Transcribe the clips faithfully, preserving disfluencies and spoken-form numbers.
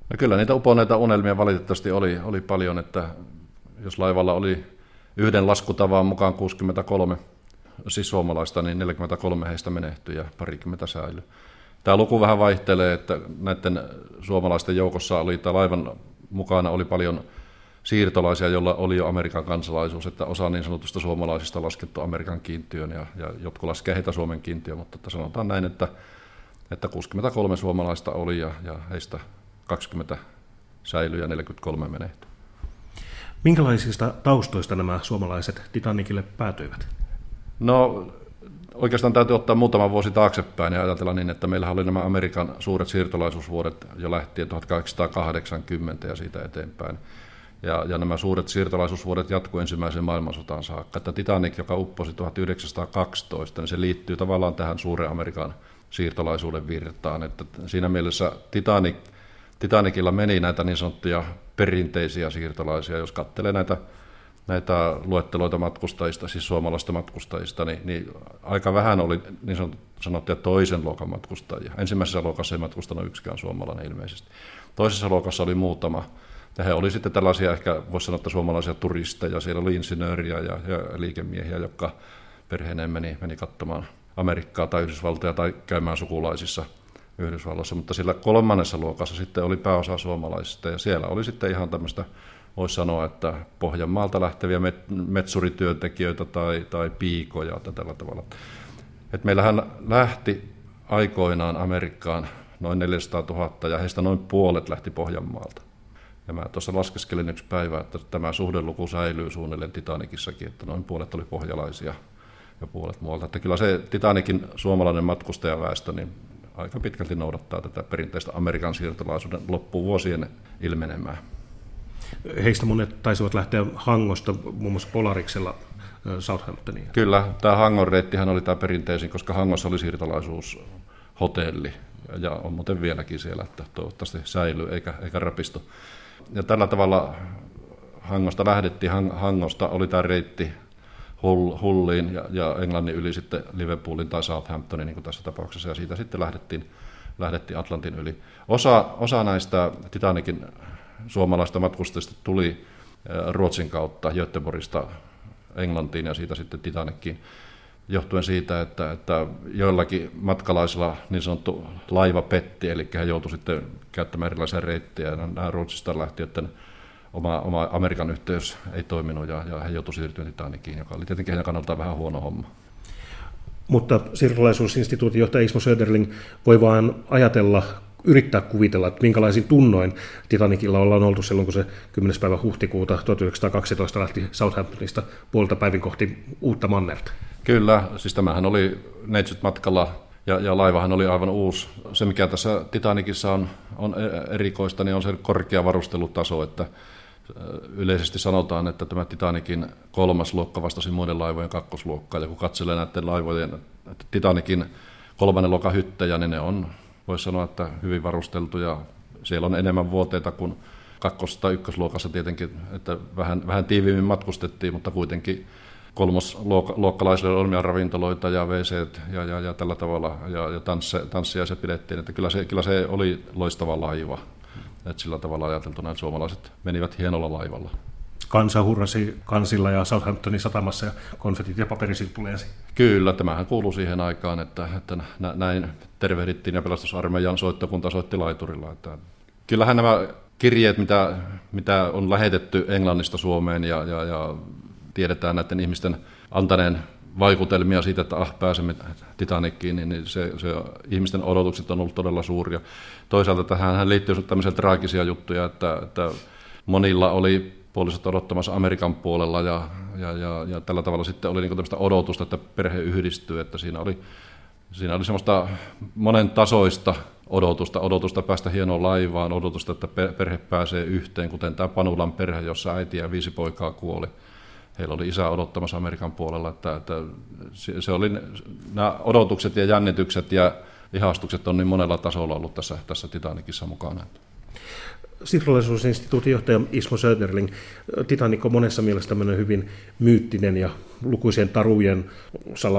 No kyllä niitä uponneita unelmia valitettavasti oli, oli paljon, että jos laivalla oli yhden laskutavan mukaan kuusikymmentäkolme siis suomalaista, niin neljäkymmentäkolme heistä menehtyi ja parikymmentä säilyi. Tämä luku vähän vaihtelee, että näiden suomalaisten joukossa oli, tai laivan mukana oli paljon siirtolaisia, joilla oli jo Amerikan kansalaisuus, että osa niin sanotusta suomalaisista laskettu Amerikan kiintiön ja, ja jotkut laskee heitä Suomen kiintiön, mutta että sanotaan näin, että, että kuusikymmentäkolme suomalaista oli ja, ja heistä kaksikymmentä säilyi ja neljäkymmentäkolme menehtyi. Minkälaisista taustoista nämä suomalaiset Titanicille päätyivät? No oikeastaan täytyy ottaa muutama vuosi taaksepäin ja ajatella niin, että meillähän oli nämä Amerikan suuret siirtolaisuusvuodet jo lähtien tuhatkahdeksansataakahdeksankymmentä ja siitä eteenpäin. Ja, ja nämä suuret siirtolaisuusvuodet jatkuu ensimmäiseen maailmansotaan saakka. Että Titanic, joka upposi tuhatyhdeksänsataakaksitoista, niin se liittyy tavallaan tähän suuren Amerikan siirtolaisuuden virtaan. Että siinä mielessä Titanic, Titanicilla meni näitä niin sanottuja perinteisiä siirtolaisia, jos katselee näitä, näitä luetteloita matkustajista, siis suomalaisista matkustajista, niin, niin aika vähän oli niin sanottuja toisen luokan matkustajia. Ensimmäisessä luokassa ei matkustanut yksikään suomalainen ilmeisesti. Toisessa luokassa oli muutama. Ja he oli sitten tällaisia, ehkä voisi sanoa, että suomalaisia turisteja. Siellä oli insinööriä ja, ja liikemiehiä, jotka perheineen meni, meni katsomaan Amerikkaa tai Yhdysvaltoja tai käymään sukulaisissa Yhdysvalloissa. Mutta sillä kolmannessa luokassa sitten oli pääosa suomalaisista ja siellä oli sitten ihan tämmöistä, voisi sanoa, että Pohjanmaalta lähteviä metsurityöntekijöitä tai, tai piikoja tai tällä tavalla. Et meillähän lähti aikoinaan Amerikkaan noin neljäsataatuhatta ja heistä noin puolet lähti Pohjanmaalta. Ja mä tuossa laskeskelin yksi päivä, että tämä suhdeluku säilyy suunnilleen Titanicissakin, että noin puolet oli pohjalaisia ja puolet muualta. Että kyllä se Titanicin suomalainen matkustajaväestö niin aika pitkälti noudattaa tätä perinteistä Amerikan siirtolaisuuden loppuvuosien ilmenemää. Heistä monet taisivat lähteä Hangosta, muun muassa Polariksella Southamptoniin. Kyllä, tämä Hangon reittihän oli tämä perinteisin, koska Hangossa oli siirtolaisuushotelli ja on muuten vieläkin siellä, että toivottavasti säilyy eikä, eikä rapistu. Ja tällä tavalla Hangosta lähdettiin, Hangosta oli tämä reitti Hulliin ja, ja Englannin yli sitten Liverpoolin tai Southamptoniin niin kuin tässä tapauksessa, ja siitä sitten lähdettiin, lähdettiin Atlantin yli. Osa, osa näistä Titanicin suomalaista matkustajista tuli Ruotsin kautta Göteborgista Englantiin ja siitä sitten Titanickiin, johtuen siitä, että, että joillakin matkalaisilla niin sanottu laiva petti, eli he joutuivat sitten käyttämään erilaisia reittejä, ja nämä Ruotsista lähtiöiden oma, oma Amerikan yhteys ei toiminut, ja, ja he joutuivat siirtymään Titanikiin, joka oli tietenkin heidän kannaltaan vähän huono homma. Mutta siirtolaisuusinstituutin johtaja Ismo Söderling voi vain ajatella, yrittää kuvitella, että minkälaisin tunnoin Titanicilla ollaan oltu silloin, kun se kymmenes päivä huhtikuuta tuhatyhdeksänsataakaksitoista lähti Southamptonista puolelta päivin kohti uutta mannerta. Kyllä, siis tämähän oli neitsyt matkalla ja, ja laivahan oli aivan uusi. Se, mikä tässä Titanicissa on, on erikoista, niin on se korkea varustelutaso, että yleisesti sanotaan, että tämä Titanicin kolmas luokka vastasi muiden laivojen kakkosluokkaa, ja kun katselee näiden laivojen, että Titanicin kolmannen luokan hyttejä, niin ne on, voisi sanoa, että hyvin varusteltu, ja siellä on enemmän vuoteita kuin kakkos- tai ykkösluokassa tietenkin, että vähän, vähän tiiviimmin matkustettiin, mutta kuitenkin kolmosluokkalaisille oli omia ravintoloita ja wc:t ja, ja, ja tällä tavalla, ja, ja tanssia, tanssia se pidettiin, että kyllä se, kyllä se oli loistava laiva, että sillä tavalla ajateltuna, että suomalaiset menivät hienolla laivalla. Kansa hurrasi kansilla ja Southamptonin satamassa ja konfetit ja paperisilppu lensi. Kyllä, tämähän kuului siihen aikaan, että, että näin tervehdittiin ja pelastusarmeijan soittokunta soitti laiturilla. Että kyllähän nämä kirjeet, mitä, mitä on lähetetty Englannista Suomeen ja, ja, ja tiedetään näiden ihmisten antaneen vaikutelmia siitä, että ah, pääsemme Titanickiin, niin se, se, ihmisten odotukset on ollut todella suuria. Toisaalta tähän liittyy tämmöisiä traagisia juttuja, että, että monilla oli puolisot odottamassa Amerikan puolella ja, ja, ja, ja tällä tavalla sitten oli niin kuin tämmöistä odotusta, että perhe yhdistyy, että siinä oli, siinä oli semmoista monen tasoista odotusta, odotusta päästä hienoon laivaan, odotusta, että perhe pääsee yhteen, kuten tämä Panulan perhe, jossa äiti ja viisi poikaa kuoli. Heillä oli isä odottamassa Amerikan puolella, että, että se oli, nämä odotukset ja jännitykset ja ihastukset on niin monella tasolla ollut tässä, tässä Titanicissa mukana. Siirtolaisuusinstituutin johtaja Ismo Söderling, Titanic on monessa mielessä tämmöinen hyvin myyttinen ja lukuisien tarujen,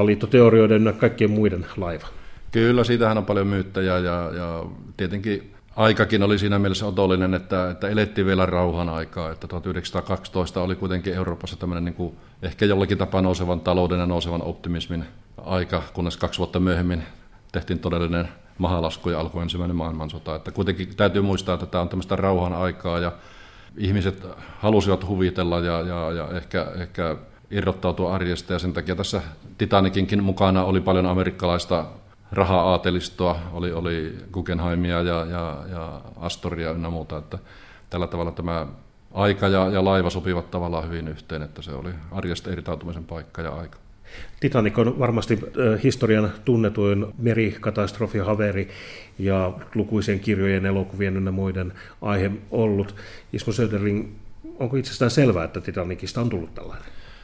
salaliittoteorioiden ja kaikkien muiden laiva. Kyllä, siitähän on paljon myyttejä ja, ja tietenkin aikakin oli siinä mielessä otollinen, että, että elettiin vielä rauhan aikaa, että tuhatyhdeksänsataakaksitoista oli kuitenkin Euroopassa tämmöinen niin kuin ehkä jollakin tapaa nousevan talouden ja nousevan optimismin aika, kunnes kaksi vuotta myöhemmin tehtiin todellinen mahalasku ja alkoi ensimmäinen maailmansota. Että kuitenkin täytyy muistaa, että tämä on tämmöistä rauhan aikaa ja ihmiset halusivat huvitella ja, ja, ja ehkä, ehkä irrottautua arjesta ja sen takia tässä Titanicinkin mukana oli paljon amerikkalaista raha-aatelistoa, oli, oli Guggenheimia ja, ja, ja Astoria ynnä muuta, että tällä tavalla tämä aika ja, ja laiva sopivat tavallaan hyvin yhteen, että se oli arjesta irtautumisen paikka ja aika. Titanic on varmasti historian tunnetuin merikatastrofi, haveri ja lukuisien kirjojen, elokuvien ynnä muiden aihe ollut. Ismo Söderling, onko itsestään selvää, että Titanicista on tullut tällainen?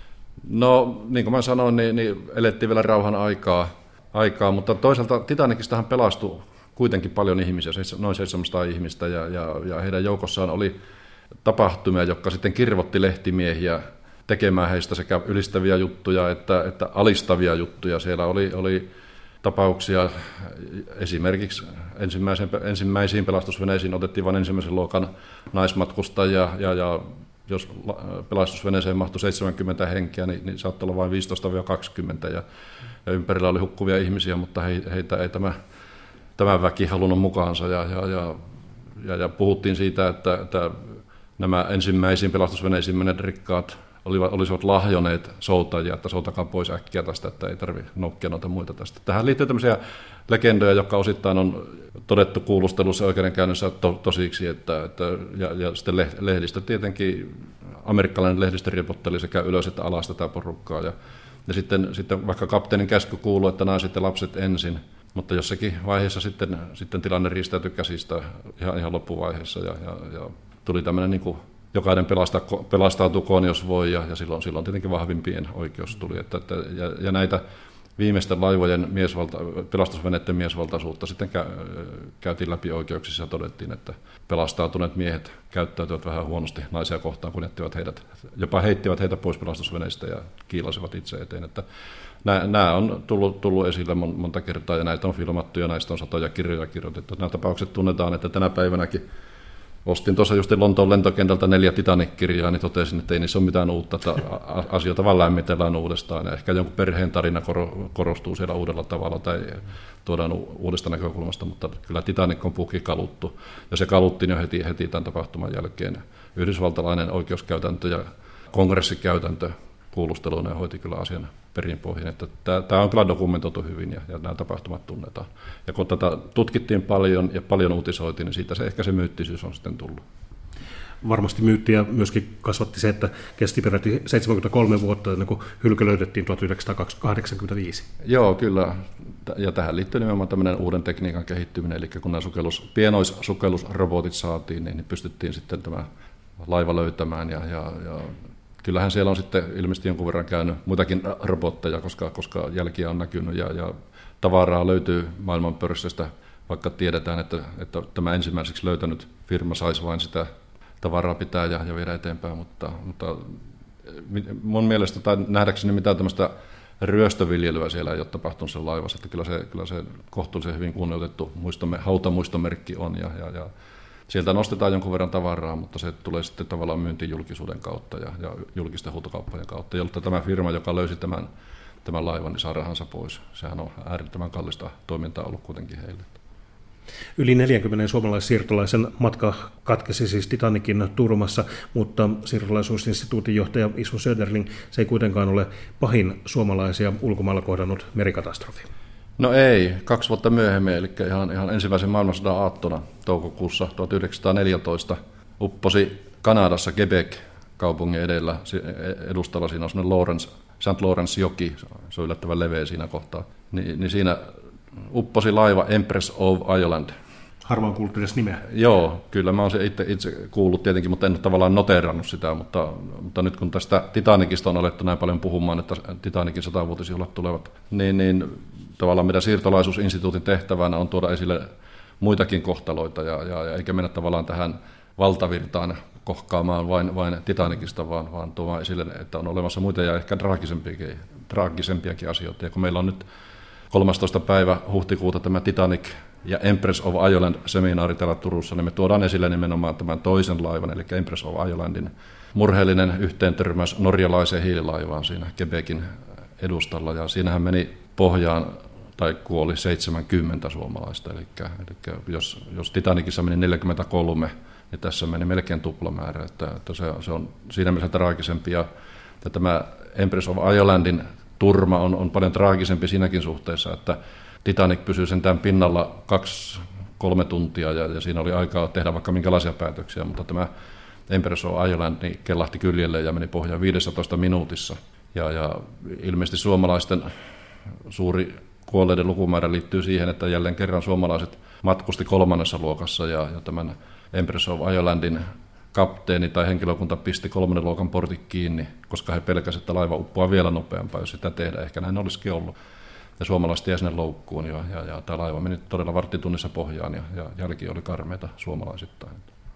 No, niin kuin mä sanoin, niin, niin elettiin vielä rauhan aikaa, aikaa, mutta toisaalta Titanikistahan pelastui kuitenkin paljon ihmisiä, noin seitsemänsataa ihmistä, ja, ja, ja heidän joukossaan oli tapahtumia, jotka sitten kirvotti lehtimiehiä tekemään heistä sekä ylistäviä juttuja että, että alistavia juttuja. Siellä oli, oli tapauksia, esimerkiksi ensimmäisiin pelastusveneisiin otettiin vain ensimmäisen luokan naismatkustajia, ja, ja jos pelastusveneeseen mahtui seitsemänkymmentä henkeä, niin, niin saattoi olla vain viisitoista kaksikymmentä, ja, ja ympärillä oli hukkuvia ihmisiä, mutta he, heitä ei tämä, tämä väki halunnut mukaansa, ja, ja, ja, ja, ja puhuttiin siitä, että, että nämä ensimmäisiin pelastusveneisiin menneet rikkaat olivat, olisivat lahjoneet soutajia, että soutakaa pois äkkiä tästä, että ei tarvitse noukkia noita muita tästä. Tähän liittyy tämmöisiä legendoja, jotka osittain on todettu kuulustelussa oikeudenkäynnissä to, tosiksi, että, että, ja, ja sitten lehdistö tietenkin, amerikkalainen lehdistö ripotteli sekä ylös että alas tätä porukkaa, ja, ja sitten, sitten vaikka kapteenin käsky kuului, että naiset ja lapset ensin, mutta jossakin vaiheessa sitten, sitten tilanne riistäytyi käsistä ihan, ihan loppuvaiheessa, ja, ja, ja tuli tämmöinen niin kuin jokainen pelastaa, pelastautukoon, jos voi, ja, ja silloin, silloin tietenkin vahvimpien oikeus tuli. Että, että, ja, ja näitä viimeisten laivojen miesvalta, pelastusveneiden miesvaltaisuutta sitten kä, käytiin läpi oikeuksissa ja todettiin, että pelastautuneet miehet käyttäytyvät vähän huonosti naisia kohtaan, kun jättivät heidät, jopa heittivät heitä pois pelastusveneistä ja kiilasivat itse eteen. Että nämä, nämä on tullut, tullut esille monta kertaa, ja näitä on filmattu, ja näistä on satoja kirjoja kirjoitettu. Nämä tapaukset tunnetaan, että tänä päivänäkin ostin tuossa just Lontoon lentokentältä neljä Titanic-kirjaa, niin totesin, että ei niissä ole mitään uutta, että asioita vaan lämmitellään uudestaan. Ja ehkä jonkun perheen tarina korostuu siellä uudella tavalla tai tuodaan uudesta näkökulmasta, mutta kyllä Titanic on puhki kaluttu. Ja se kaluttiin jo heti, heti tämän tapahtuman jälkeen. Yhdysvaltalainen oikeuskäytäntö ja kongressikäytäntö kuulusteluina ja hoiti kyllä asian perinpohjin. Että tämä on kyllä dokumentoitu hyvin, ja, ja nämä tapahtumat tunnetaan. Ja kun tätä tutkittiin paljon ja paljon uutisoitiin, niin siitä se ehkä se myyttisyys on sitten tullut. Varmasti myyttiä myöskin kasvatti se, että kesti peräti seitsemänkymmentäkolme vuotta ennen kuin hylky löydettiin tuhatyhdeksänsataakahdeksankymmentäviisi. Joo, kyllä. Ja tähän liittyy nimenomaan tämmöinen uuden tekniikan kehittyminen, eli kun nämä sukellus, pienoissukellusrobotit saatiin, niin pystyttiin sitten tämä laiva löytämään, ja, ja, ja kyllähän siellä on sitten ilmeisesti jonkun verran käynyt muitakin robotteja, koska, koska jälkiä on näkynyt, ja, ja tavaraa löytyy maailman pörssistä, vaikka tiedetään, että, että tämä ensimmäiseksi löytänyt firma saisi vain sitä tavaraa pitää ja, ja viedä eteenpäin, mutta, mutta mun mielestä tai nähdäkseni mitään tämmöistä ryöstöviljelyä siellä ei ole tapahtunut sen laivassa, että kyllä se, kyllä se kohtuullisen hyvin kunnioitettu muistomme, hautamuistomerkki on, ja, ja, ja sieltä nostetaan jonkun verran tavaraa, mutta se tulee sitten tavallaan myyntijulkisuuden kautta ja, ja julkisten huutokauppojen kautta, jotta tämä firma, joka löysi tämän, tämän laivan, niin saa rahansa pois. Sehän on äärettömän kallista toimintaa ollut kuitenkin heille. Yli neljänkymmenen suomalaissiirtolaisen matka katkesi siis Titanicin Turmassa, mutta siirtolaisuusinstituutin johtaja Ismo Söderling, se ei kuitenkaan ole pahin suomalaisia ulkomailla kohdannut merikatastrofi. No ei, kaksi vuotta myöhemmin, eli ihan, ihan ensimmäisen maailmansodan aattona toukokuussa tuhatyhdeksänsataaneljätoista upposi Kanadassa Quebec-kaupungin edellä, edustalla siinä on semmoinen Lawrence, Saint Lawrence-joki, se on yllättävän leveä siinä kohtaa, niin, niin siinä upposi laiva Empress of Ireland. Harvoin kuullut edes nimeä. Joo, kyllä mä oon se itse, itse kuullut tietenkin, mutta en ole tavallaan noteerannut sitä, mutta, mutta nyt kun tästä Titanicista on alettu näin paljon puhumaan, että Titanicin satavuotisjuhlat tulevat, niin, niin tavallaan meidän siirtolaisuusinstituutin tehtävänä on tuoda esille muitakin kohtaloita, ja, ja, ja eikä mennä tavallaan tähän valtavirtaan kohkaamaan vain, vain Titanicista, vaan, vaan tuomaan esille, että on olemassa muita ja ehkä traagisempiakin, traagisempiakin asioita. Ja kun meillä on nyt kolmastoista päivä huhtikuuta tämä Titanic ja Empress of Ireland -seminaari täällä Turussa, niin me tuodaan esille nimenomaan tämän toisen laivan, eli Empress of Irelandin murheellinen yhteentörmäys norjalaiseen hiililaivaan siinä Quebecin edustalla, ja siinähän meni pohjaan tai kuoli seitsemänkymmentä suomalaista, eli, eli jos, jos Titanicissa meni neljäkymmentäkolme, niin tässä meni melkein tuplamäärä, että, että se, se on siinä mielessä traagisempi, ja tämä Empress of Irelandin turma on, on paljon traagisempi siinäkin suhteessa, että Titanic pysyy sentään pinnalla kaksi, kolme tuntia, ja, ja siinä oli aikaa tehdä vaikka minkälaisia päätöksiä, mutta tämä Empress of Ireland niin kellahti kyljelle ja meni pohjaan viidessätoista minuutissa, ja, ja ilmeisesti suomalaisten suuri kuolleiden lukumäärä liittyy siihen, että jälleen kerran suomalaiset matkusti kolmannessa luokassa, ja, ja tämän Empress of Irelandin kapteeni tai henkilökunta pisti kolmannen luokan portit kiinni, koska he pelkäsivät, että laiva uppoaa vielä nopeampaa, jos sitä tehdään. Ehkä näin olisikin ollut. Ja suomalaiset jäi sinne loukkuun, ja, ja, ja tämä laiva meni todella varttitunnissa pohjaan, ja, ja jälki oli karmeita suomalaisittain.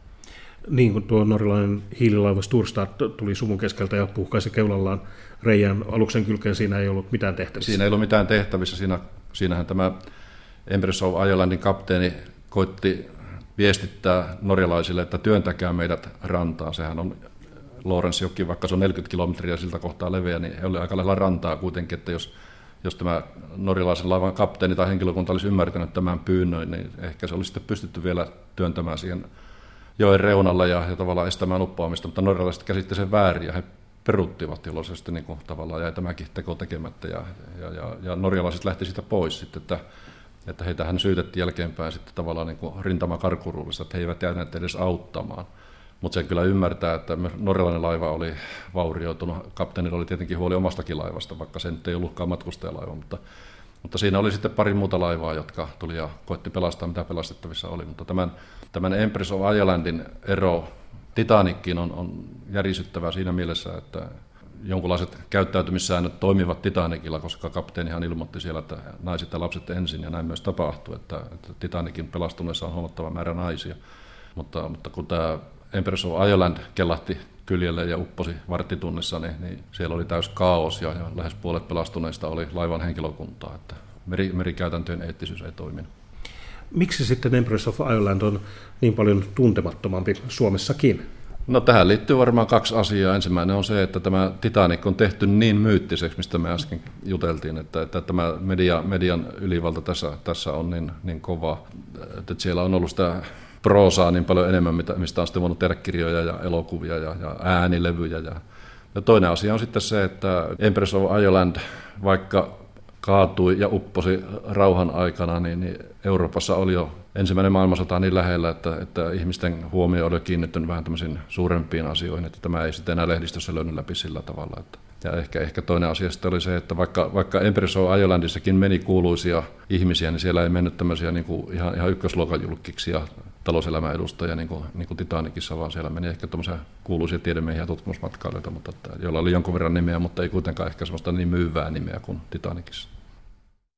Niin kuin tuo norjalainen hiililaiva Sturstad tuli sumun keskeltä ja puhkaisi keulallaan reijän aluksen kylkeen, siinä ei ollut mitään tehtävissä. Siinä ei ollut mitään tehtävissä. Siinä, siinähän tämä Empress of Irelandin kapteeni koitti viestittää norjalaisille, että työntäkää meidät rantaan. Sehän on Lorensjoki, vaikka se on neljäkymmentä kilometriä siltä kohtaa leveä, niin he oli aika lailla rantaa kuitenkin, että jos, jos tämä norjalaisen laivan kapteeni tai henkilökunta olisi ymmärtänyt tämän pyynnön, niin ehkä se olisi sitten pystytty vielä työntämään siihen joen reunalla ja, ja tavallaan estämään uppoamista, mutta norjalaiset käsitti sen väärin ja he peruttivat, jolloin se sitten niin kuin, tavallaan jäi tämäkin teko tekemättä, ja, ja, ja, ja norjalaiset lähti siitä pois sitten, että että heitähän syytettiin jälkeenpäin sitten tavallaan niin kuin rintamakarkuruudesta, että he eivät jääneet edes auttamaan. Mutta sen kyllä ymmärtää, että norjalainen laiva oli vaurioitunut. Kapteenilla oli tietenkin huoli omastakin laivasta, vaikka se nyt ei ollutkaan matkustajalaiva, mutta, mutta siinä oli sitten pari muuta laivaa, jotka tuli ja koetti pelastaa, mitä pelastettavissa oli. Mutta tämän, tämän Empress of Irelandin ero Titanickiin on, on järisyttävää siinä mielessä, että jonkunlaiset käyttäytymissäännöt toimivat Titanicilla, koska kapteenihan ilmoitti siellä, että naiset ja lapset ensin, ja näin myös tapahtui, että, että Titanicin pelastuneessa on huomattava määrä naisia. Mutta, mutta kun tämä Empress of Ireland kellahti kyljelle ja upposi varttitunnissa, niin, niin siellä oli täys kaos, ja, ja lähes puolet pelastuneista oli laivan henkilökuntaa, että meri, merikäytäntöjen eettisyys ei toiminut. Miksi sitten Empress of Ireland on niin paljon tuntemattomampi Suomessakin? No tähän liittyy varmaan kaksi asiaa. Ensimmäinen on se, että tämä Titanic on tehty niin myyttiseksi, mistä me äsken juteltiin, että, että tämä media, median ylivalta tässä, tässä on niin, niin kova, että siellä on ollut sitä proosaa niin paljon enemmän, mistä on sitten voinut tehdä kirjoja ja elokuvia ja, ja äänilevyjä. Ja, ja toinen asia on sitten se, että Empress of Ireland, vaikka kaatui ja upposi rauhan aikana, niin, niin Euroopassa oli jo ensimmäinen maailmansota niin lähellä, että, että ihmisten huomio oli kiinnittynyt vähän tämmöisiin suurempiin asioihin, että tämä ei sitten enää lehdistössä löydy läpi sillä tavalla. Että, ja ehkä, ehkä toinen asia sitten oli se, että vaikka, vaikka Empress of Irelandissakin meni kuuluisia ihmisiä, niin siellä ei mennyt tämmöisiä niin kuin ihan, ihan ykkösluokan julkkiksia talouselämän edustajia niin kuin, niin kuin Titanicissa, vaan siellä meni ehkä tämmöisiä kuuluisia tiedemiehiä ja tutkimusmatkailijoita, mutta että, joilla oli jonkun verran nimeä, mutta ei kuitenkaan ehkä semmoista niin myyvää nimeä kuin Titanicissa.